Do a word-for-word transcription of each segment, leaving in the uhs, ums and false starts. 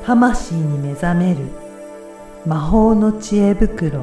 魂に目覚める魔法の知恵袋。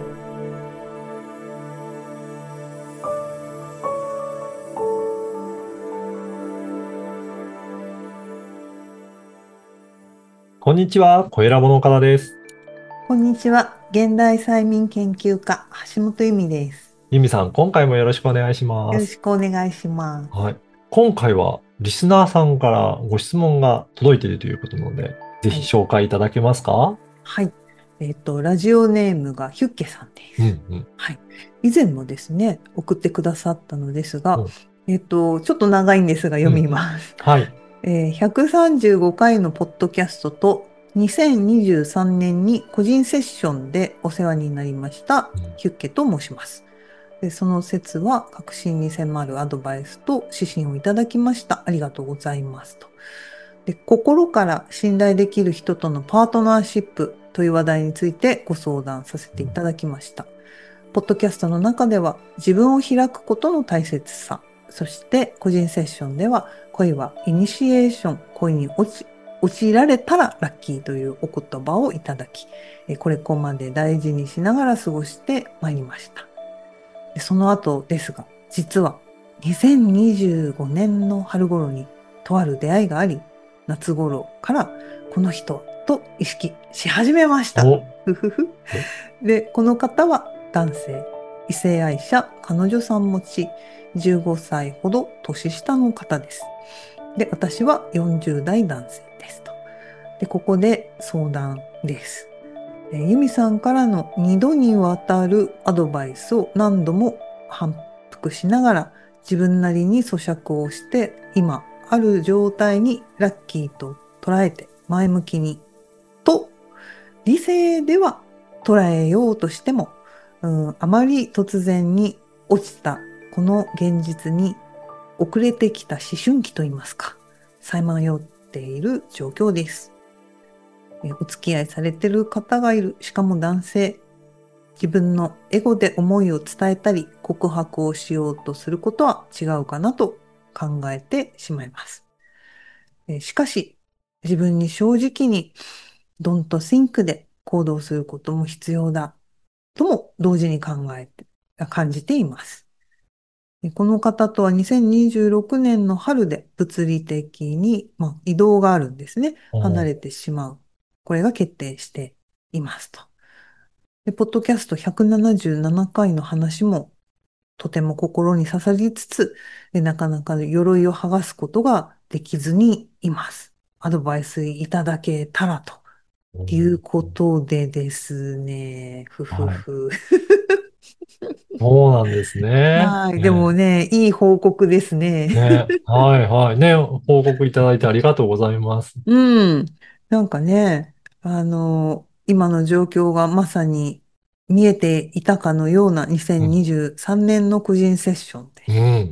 こんにちは、小ラボの岡田です。 こんにちは。現代催眠研究家橋本由美です。 ゆみさん、今回もよろしくお願いします。 よろしくお願いします。 はい。今回はリスナーさんからご質問が届いているということなので、ぜはい。 ひ紹介いただけますか？ はい。えっと、ラジオネームがヒュッケさんです。 うんうん。 はい。以前もですね、送ってくださったのですが、 うんえっと、ちょっと長いんですが読みうん。 ます。 はい。 えーひゃくさんじゅうごかいのポッドキャストとにせんにじゅうさんねんに個人セッションでお世話になりましたうんヒュッケと申します。で、その説は確信に迫るアドバイスと指針をいただきました。ありがとうございますと。で、心から信頼できる人とのパートナーシップという話題についてご相談させていただきました。ポッドキャストの中では自分を開くことの大切さ、そして個人セッションでは恋はイニシエーション、恋に落ち陥られたらラッキーというお言葉をいただき、これこまで大事にしながら過ごしてまいりました。でその後ですが、実はにせんにじゅうごねんの春頃にとある出会いがあり、夏頃からこの人と意識し始めました。 お、 ふふふ。 お、 で、この方は男性、異性愛者、彼女さん持ち、じゅうごさいほど年下の方です。で、私はよんじゅう代男性ですと。で、ここで相談です。えー由美さんからのにどにわたるアドバイスを何度も反復しながら自分なりに咀嚼をして今ある状態にラッキーと捉えて前向きにと理性では捉えようとしても、うん、あまり突然に落ちたこの現実に遅れてきた思春期といいますか、さまよっている状況です。えお付き合いされている方がいる、しかも男性、自分のエゴで思いを伝えたり告白をしようとすることは違うかなと考えてしまいます。えしかし、自分に正直に Don't think で行動することも必要だとも同時に考えて、感じています。この方とはにせんにじゅうろくねんの春で物理的に、まあ、移動があるんですね。離お、 れてしまう。これが決定していますと。で、ポッドキャストひゃくななじゅうななかいの話もとても心に刺さりつつ、でなかなか鎧を剥がすことができずにいます。アドバイスいただけたらとおいうことでですね、ふふはい。 ふ。 そうなんですね。 はい。でもね、 ね、いい報告ですね。 ね、はいはい。ね、報告いただいてありがとうございます。 うん。なんかね、あの、今の状況がまさに見えていたかのようなうん、 にせんにじゅうさんねんの個人セッションで、 うん、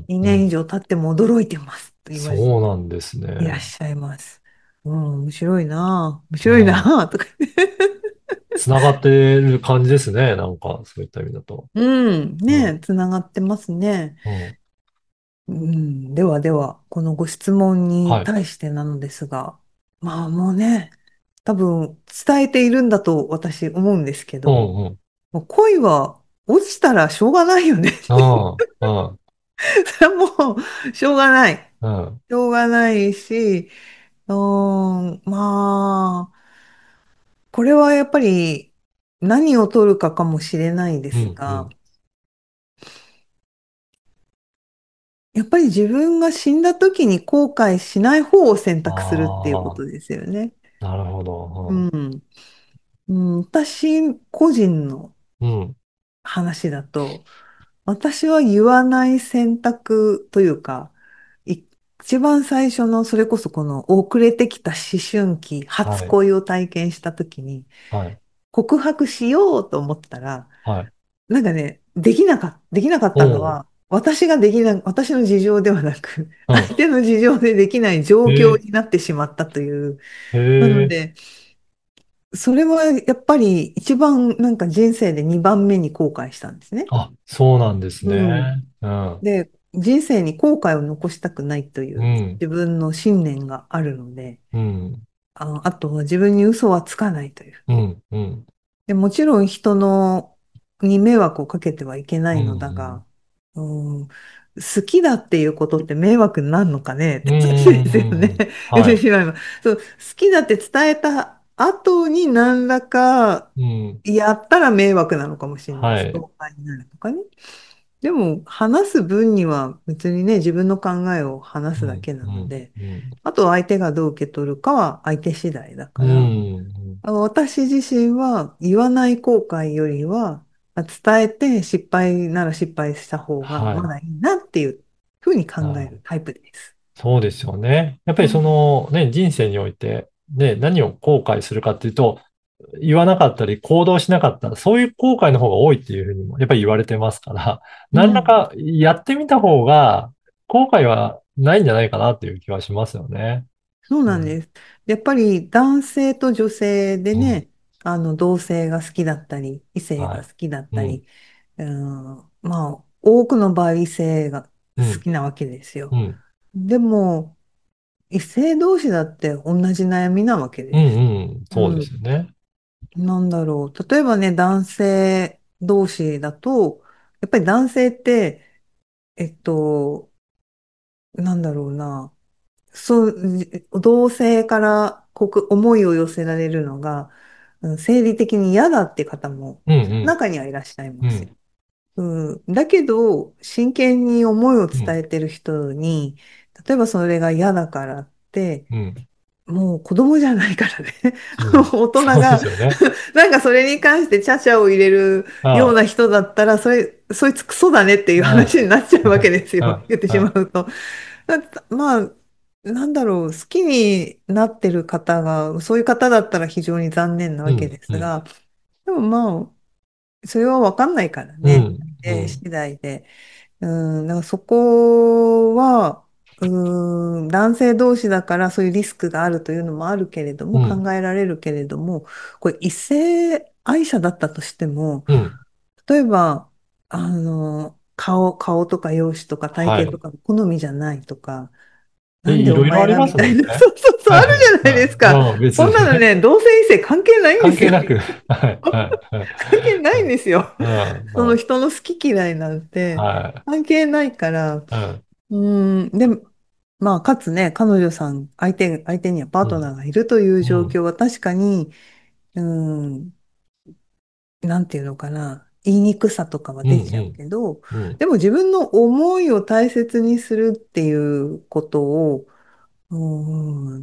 う 2年以ん。 上経っても驚いてますと言われてそうなんですいらっね。 しゃいます。うん、面白いなぁ、面白いなはい。 ぁ、とか。 つながってる感じですね。なんか、そういった意味だと。 うん、 うん。 ね、つながってますね。 うん。 うん、ではでは、このご質問にはい。 対してなのですが、まあもうね、多分伝えているんだと私思うんですけど、 うんうん。 もう恋は落ちたらしょうがないよね。 うん。うん。 それはもうしょうがない。 うん。 しょうがないし、うーん、まあ、これはやっぱり何を取るかかもしれないでうすが、 んうん。 やっぱり自分が死んだ時に後悔しない方を選択するっていうこあとですよね。 あ、なるほど。 うん。うん、私個人のうん。うん。 話だと、私は言わない選択というか、い一番最初のそれこそこの遅れてきた思春期、初はい。 恋を体験した時にはい。 告白しようと思ったら、 はい。 なんかね、できなかった、できなかっおう。 たのは、私ができな、私の事情ではなく、 うん。 相手の事情でできない状況えになってしまったという。 ー、 なのへえ。 で、それはやっぱり一番なんか人生でにばんめに後悔したんですね。 あ、そうなんですうん。 ね。うん。 で、人生に後悔を残したくないといううん。 自分の信念があるので、 うん。 あ、あとは自分に嘘はつかないという。 うん、うん、 で、もちろん人のに迷惑をかけてはいけなうん、 いのだが、うん、好きだっていうことって迷惑になるのかねっうん、 て話うん、 ですよね。 うん、 言っはい。 てしまえば。そう、好きだって伝えた後に何らかうん、 やったら迷惑なのかもしれない。ストはい。 ーカーになるとかね。でも、話す分には別にね、自分の考えを話うん、 すだけなうん、 ので、 うん、 あとは相手がどう受け取るかは相手次第だうから、 ん、 あ私自身は言わない後悔よりは、あ伝えて失敗なら失敗した方がはい。 まだいいなっていうふうに考えあ、 るタイプです。 そうですよね。やっぱりそうん。 のね、人生において、ね、何を後悔するかっていうと、言わなかったり行動しなかったら、そういう後悔の方が多いっていうふうにもやっぱり言われてますから、 うん。 何らかやってみた方が後悔はないんじゃないかなっていう気はしますよね。 そううん。 なんです。やっぱり男性と女性でうん。 ね、あの同性が好きだったり、異性はい。 が好きだっうん。 たり、うん、まあ、多くの場合異性がうん。 好きなわけですよ。 うん。 でも、異性同士だって同じ悩みなわけうん。 です。 うん。そうでうん。 すよね。 なんだろう。例えばね、男性同士だと、やっぱり男性って、えっと、なんだろうな。そう、じ同性からこく思いを寄せられるのが、うん生理的に嫌だって方もうん。 中にはいらっしゃいうん。うますよ。 ん。 うん、だけど、真剣に思いをうん。 伝えてる人に、例えばそれが嫌だからって、 うん。 もう子供じゃないからね。 うん。 大人そうでがすよね。 なんかそれに関してちゃちゃを入れるようあな人だったら、それ、そいつクソだねっていうあ。 話になっちゃうわけですあよ。 あ。 言ってしまああ。 うと。だまあ、なんだろう、好きになってる方が、そういう方だったら非常に残念なわけうん。うん。 ですが、でもまあ、それはわかんないからね。 うん。うえーん。 次第で。うん、だからそこは、うん、男性同士だからそういうリスクがあるというのもあるけれども、 うん。 考えられるけれども、これ異性愛者だったとしても、 うん。 例えば、あの、顔、顔とか容姿とか体はい。 型とか好みじゃないとか、 え、 なんでいろいろあお前りますもんね。 がみたいな、そうそうそう、あるはい。 じゃないですか。 はい。うん、別こんにね。 なのね、同性異性関係ないんですよ。 関係なく。はい。はい。はい。 関係ないんですよ。 うん。 そのうん。 人の好き嫌いなんては関係ないから、 い。うん。 うん、で、まあ、かつね、彼女さん、相手、相手にはパーうん。 トナーがいるといううん。 状況は確かに、うん、なんていうのかな、言いにくさとかはうん。 出ちゃうけど、 うん。うん。 でも自分の思いを大切にするっていうことを、うん、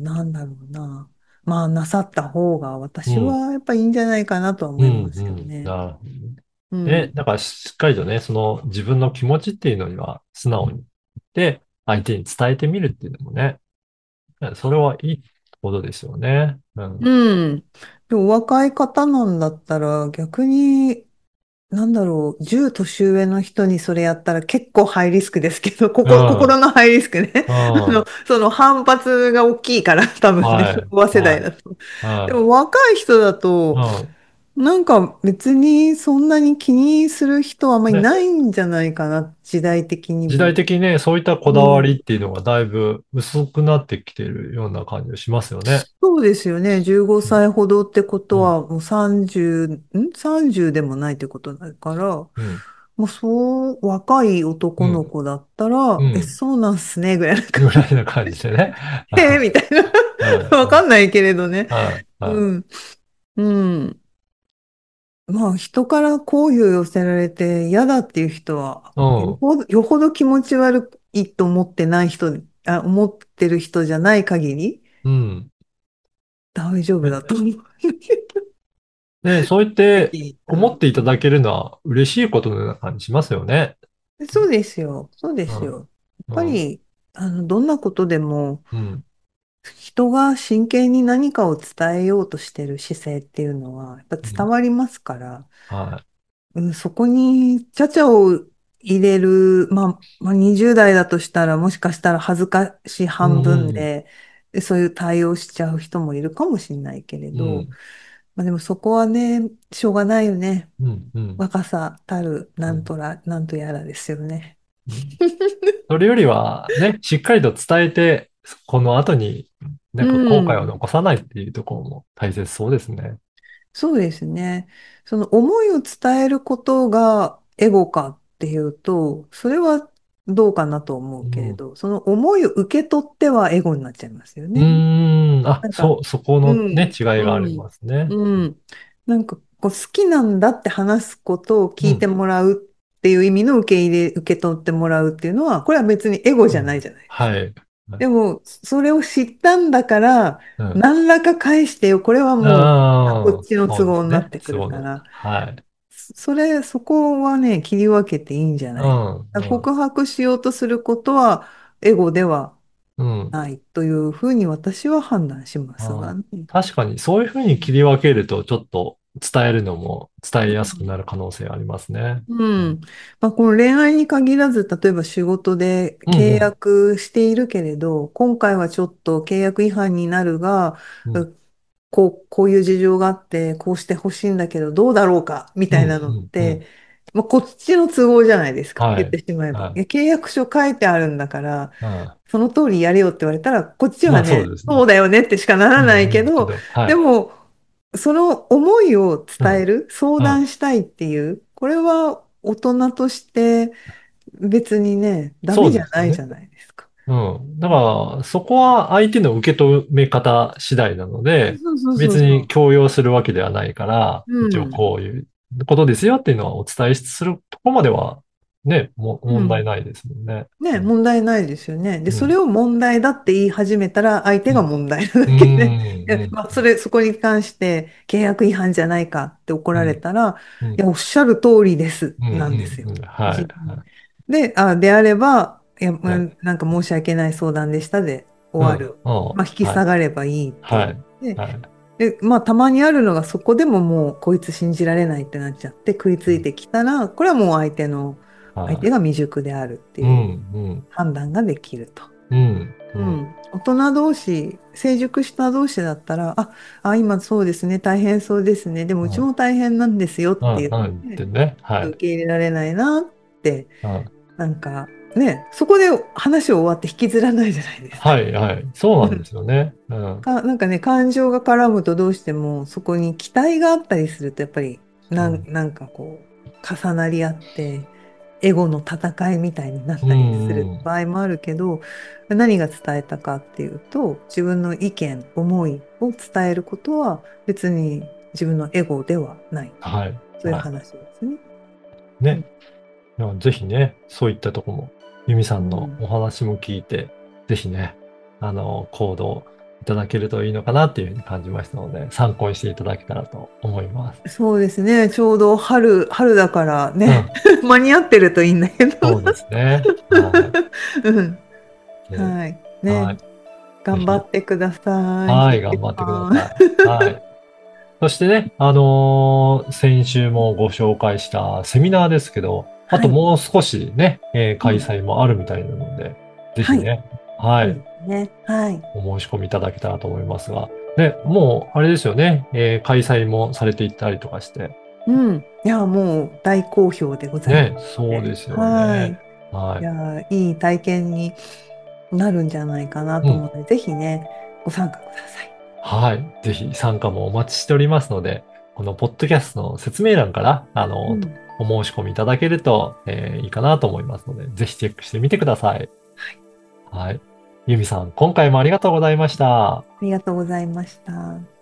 なんだろうな、まあ、なさった方が私うん。 はやっぱいいんじゃないかなとはうん。 思いますようん。 ね。 なるほど。え、 うん。 だからしっかりとね、その自分の気持ちっていうのには素直に言って相手に伝えてみるっていうのもね、それはいいことですよね。うん。 うん。で、お若い方なんだったら逆に、なんだろう、じゅう年上の人にそれやったら結構ハイリスクですけど、ここ、 うん。 心のハイリスクね。 うあの、 ん。 その反発が大きいから、多分ね、昭はい。 和世代はい。 だと。でもは若い人だい。 と、 うん。 なんか別にそんなに気にする人はあんまりね、 ないんじゃないかな、時代的に時代も。 的にね、そういったこだわりうん、 っていうのがだいぶ薄くなってきてるような感じがしますよね。 そうですよね。15 うん。 歳ほどってことうん。 は、もうさんじゅう、ん さんじゅう でもないってことだから、 うん。 もうそう、若い男のうん。 子だったら、え、 うん。 そうなんすね、ぐらいな感ぐらいな感じでね。 じ。えー、みたいうな。わかん。 んないけれどね。 はい。はい。 うん。うん。まあ、人から好意を寄せられて嫌だっていう人は、 うん。 よほど、よほど気持ち悪いと思ってない人、あ、思ってる人じゃない限り、 うん。 大丈夫だと思う。 で、そう言って時思っていただけるのは嬉しいことのような感じしますよね。 そうですよ。そうでうん。 すよ。やっぱうん。 り、あの、どんなことでも、 うん。 人が真剣に何かを伝えようとしてる姿勢っていうのは、やっぱうん。 伝わりますから、 はうん、そこに、ちゃちゃを入れる、まあ、まあ、にじゅう代だとしたら、もしかしたら恥ずかしいい。う半分ん。うん。 で、でそういう対応しちゃう人もいるかもしれないけれど、 うん。 まあ、でもそこはね、しょうがないよね。 うん。うん。 若さたるうん。 なんとら、なんとやらですよね。 うん。それよりはね、しっかりと伝えて、この後になんか後悔をうん。 残さないっていうところも大切そうですね。 そうですね。その思いを伝えることがエゴかっていうと、それはどうかなと思うん。 うけれど、その思いを受け取ってはエゴになっちゃいますようね。 ーん。あ、 なんか、 そう、そこのね、 うん、 違いがありうん、 ますね。 うん。なんかこう好きなんだって話すことを聞いてうん。 もらうっていう意味の受け入れ、受け取ってもらうっていうのは、これは別にエゴうん。 じゃないじゃないですか。 はい。はい。 でも、それを知ったんだから、 うん。 何らか返してよ。これはもう、こああ、 っちの都合そうですね。 になってくるそうな。 から、 はい。 そそれ、そこはね、切り分けていいんじゃうない。 ん。うん。 告白しようとすることは、エゴではうん。 ないというふうに私は判断しますああ、 がね。 確かに、そういうふうに切り分けると、ちょっと伝えるのも伝えやすくなる可能性ありますね。うん。 うん。まあ、この恋愛に限らず、例えば仕事で契うん。 約しているけれど、今回はちょっと契約違反になるが、 うん。 うこう、こういう事情があって、こうしてほしいんだけど、どうだろうか、みうん。 たいなのっうん。うん。 て、まあ、こっちの都合じゃないですか。言ってはい。 しまえば。いはい。 や、契約書書いてあるんだから、 はい。 その通りやれよって言われたら、こっちまあ、そうはね、 ですね。 そうだよねってしかならうん。 ないけど、 うんけど、はい。 でも、その思いをうん。 伝える、相うん。 談したいっていう、これは大人として別にね、ダそうメじゃですよね。 ないじゃないですか。 うん。だから、そこは相手の受け止め方次第なので、 そうそうそう別にそ強要するわけではないから、 う。 一応うん。 こういうことですよっていうのはお伝えするとこまでは、ね、も、問題うん。 ないですもんね。 ね、 うん。 問題ないですよね。で、 うん。 それを問題だって言い始めたら、相手がうん。 問題なうだけで、いや、 ん。 まあ、それ、そこに関して契約違反じゃないかって怒られうん。 たら、 うん。 いや、おっしゃる通りです。 うん。 なんですよ。 うん。うん。はい。 じはい。 で、あ、であれば、いや、まあはい。 なんか申し訳ない相談でしたでうん。 終わる。 うん。 まあ、引きはい。 下がればいいっていう。 はい。 で、 はい。 で、まあ、たまにあるのが、そこでももう、こいつ信じられないってなっちゃって、食いついてきたら、これはもう相手の、相手はが未熟であるってい。ういうん。うん。 判断ができると。 うん。うん。 うん。大人同士、成熟した同士だったら、あ、あ、今そうですね、大変そうですね、でもうちうん。 も大変なんですよっうん。 て言っうん。って、 てね。はい。 受け入れられないなって、 うん。 なんかね、そこで話終わって引きずらないじゃないですか。 はい。はい。そうなんですよね。うん。 か、なんかね、感情が絡むとどうしてもそこに期待があったりするとやっぱりなん、 うん。 なんかこう重なり合ってエゴの戦いみたいになっうたりするん。うん。 場合もあるけど、何が伝えたかっていうと、自分の意見、思いを伝えることは別に自分のエゴではない。 はい。はそういう話ですね。 い。ね。 うん。 いやぜひね、そういったとこも、ユミさんのうん。 お話も聞いて、ぜひね、あの、行動いただけるといいのかなっていうふうに感じましたので、参考にしていただけたらと思います。 そうですね。ちょうど春、春だからね、 うん。 間に合ってるといいんだけど。 そうですね。はうん。 い。ではい。ね。 はい。ぜ頑張ひ、 ってください。 はい、 ゆうき頑張ってくださん。 さい。はい。そしてね、あのー先週もご紹介したセミナーですけど、あはい。 ともう少しね、えー開うん。 催もあるみたいなので、ぜひはい。 ね、はそうい、 ですね。はい。 お申し込みいただけたらと思いますが、で、もう、あれですよね、えー開催もされていったりとかして、 うん。いや、もう大好評でございまね、 すね。 そうですよね。 はい。 はい。 いや、いい体験になるんじゃないかなうん。 と思うので、ぜひね、ご参加ください。 はい。ぜひ参加もお待ちしておりますので、このポッドキャストの説明欄から、あの、 うん。 お申し込みいただけると、えーいいかなと思いますので、ぜひチェックしてみてください。 はい。 はい。ユミさん、今回もありがとうございました。 ありがとうございました。